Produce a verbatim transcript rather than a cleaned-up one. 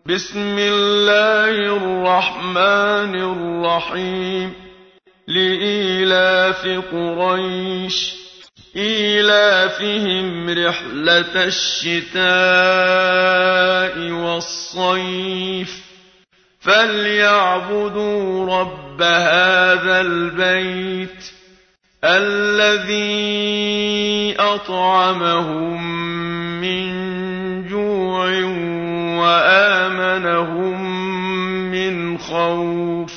بسم الله الرحمن الرحيم لإيلاف قريش إيلافهم رحلة الشتاء والصيف فليعبدوا رب هذا البيت الذي أطعمهم من جوع وآمنهم من خوف